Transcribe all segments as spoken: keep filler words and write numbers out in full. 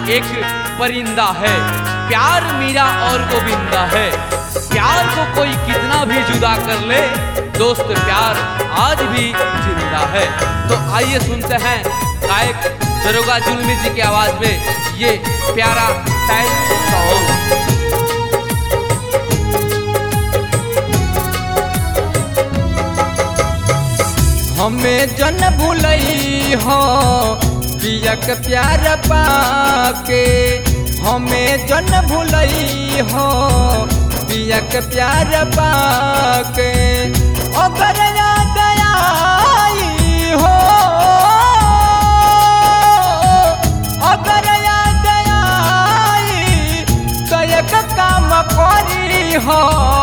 एक परिंदा है, प्यार मीरा और गोविंदा है। प्यार को कोई कितना भी जुदा कर ले, दोस्त प्यार आज भी जिंदा है। तो आइए सुनते हैं गायक दरोगा जुल्मी जी की आवाज में ये प्यारा टाइम सॉन्ग। हमें जन भूलई हो पिया के प्यार पाके, हमें जन भूलई हो पिया के प्यार पाके। अगर याद आई हो, अगर याद आई तो एक काम करी हो,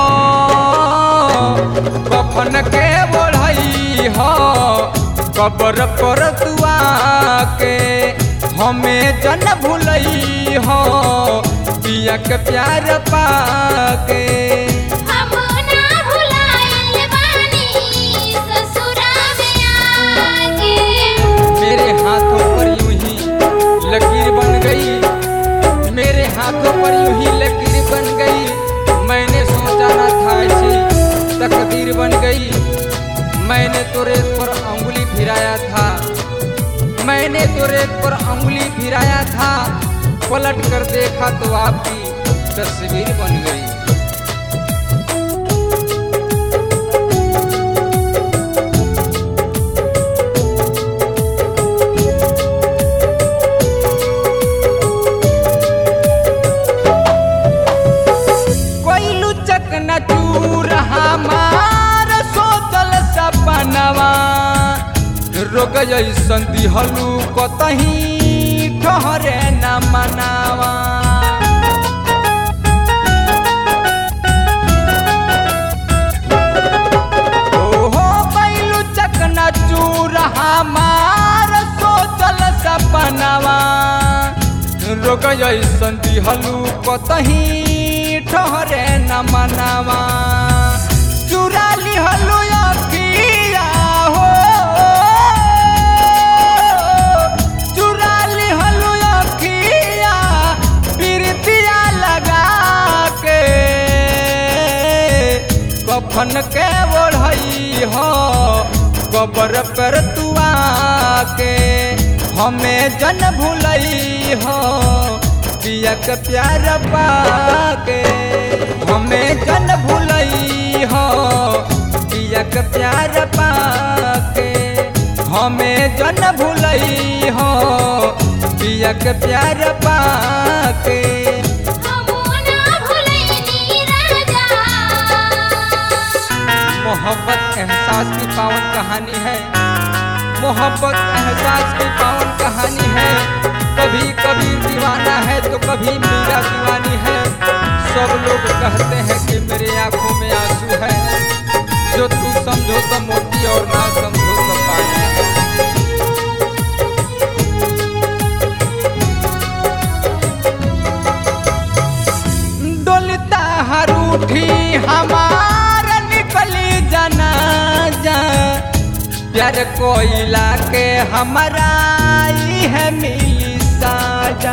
कफन के बढ़ई हो कबर पर तुआ के। हमें जन भूलई हो पिया के प्यार पाके। हम ना भुलाइल बानी ससुरा में आके। मेरे हाथों पर यूं ही लकीर बन गई, मेरे हाथों पर यूं ही लकीर बन गई। मैंने सोचा ना था ऐसी तकदीर बन गई। मैंने तो रेत पर अंगुली फिराया था, मैंने तो रेत पर अंगुली फिराया था। पलट कर देखा तो आपकी तस्वीर बन गई। कोई लुचक न चूर हमार सोचल सपनवा, रोग जैसन दिहलू कतही ठहरे न मनावा। ओहो बैलू चकना चूर हमार सोचल सपनवा, रोग जैसन दिहलू कतही ठहरे न मनावा। चुरा लिहलू अखिया हो, चुरा लिहलू अखिया पिरतिया लगा के। कफन के ओढ़ई हो कबर पर तुआ के। हमें जन भूलई हो पिया के प्यार पाके। हमें जन भूलई हो पिया के प्यार पाके। हमें जन भूलई हो पिया के प्यार पाके। हम ना भुलैनी राजा। मोहब्बत एहसास की पावन कहानी है, मोहब्बत एहसास की पावन कहानी है। कभी कभी दीवाना है तो कभी मीरा दीवानी है। सब लोग कहते हैं कि मेरे आंखों में आंसू है, जो तू समझो तो मोती और ना समझो तो पानी है। डोलता हरूठी हमार निकली जनाजा, प्यार कोयला के हमारा ही है मिली साजा।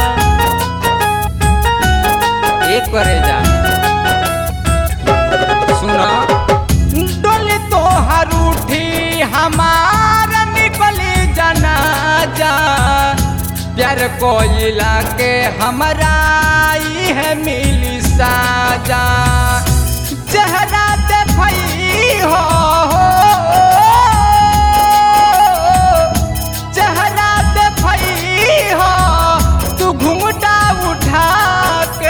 एक करे जा सुना, डोली तो हरूठी हमार निकली जनाजा, प्यार कोयला के हमारा ही है मिली साजा। चेहरा देखई हो, चेहरा देखई हो तू घूंघटा उठा के।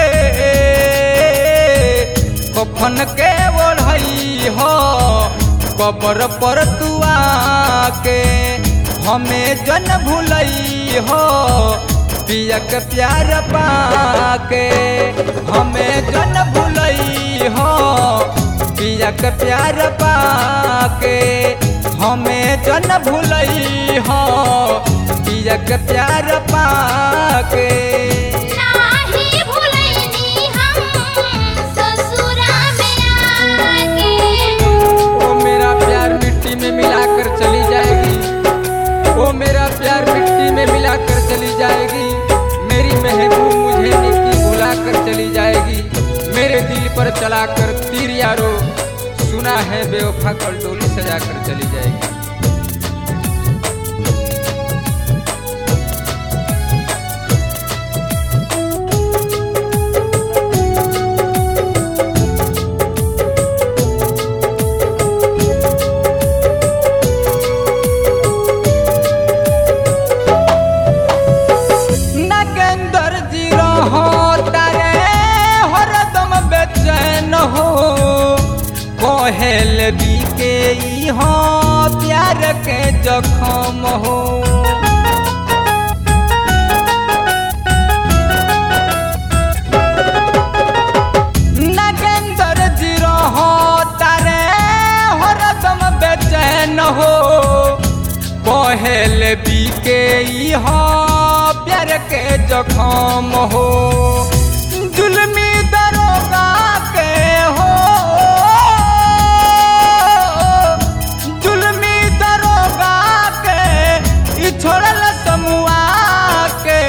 कफन के ओढ़ई हो कबर पर तुआ के। हमें जन भूलई हो पिया के प्यार पाके। हमें जन भूलई हो पिया के प्यार पाके। हमें जन भूलई हो पिया के प्यार पाके। नाही भुलैनी हम ससुरा में आके। ओ मेरा प्यार मिट्टी में मिलाकर चली जाएगी, ओ मेरा प्यार मिट्टी में मिलाकर चली जाएगी। मेरी कल डोली सजा कर चली जाएगी। नागेंद्र जी रहो तारे हरदम बेचैन हो, कहेल भी के ई हो प्यार के जखम हो। नागेंद्र जी रहो तारे हरदम बेचैन हो, कहेल भी के ई हो प्यार के जखम हो। जुल्मी दरोगा के हो, जुल्मी दरोगा के ई छोड़ल समुआ के,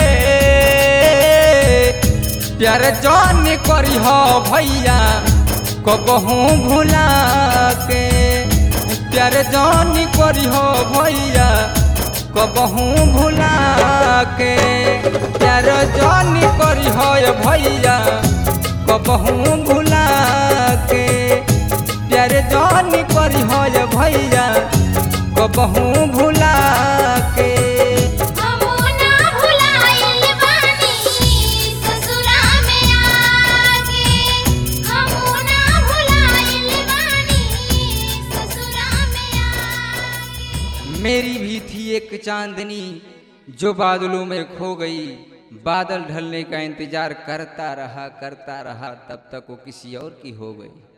प्यार जान करी हो भैया कबहू भुला के, प्यार जान करी हो भैया कबहू भुला के, प्यार जानी करी हो भैया कबहू भुला के, प्यार जानी करी हो भैया कबहू भुला के। हमू ना भुलाइल बानी ससुरा में आके, हमू ना भुलाइल बानी ससुरा में आके। मेरी भी थी एक चांदनी जो बादलों में खो गई, बादल ढलने का इंतजार करता रहा करता रहा तब तक वो किसी और की हो गई।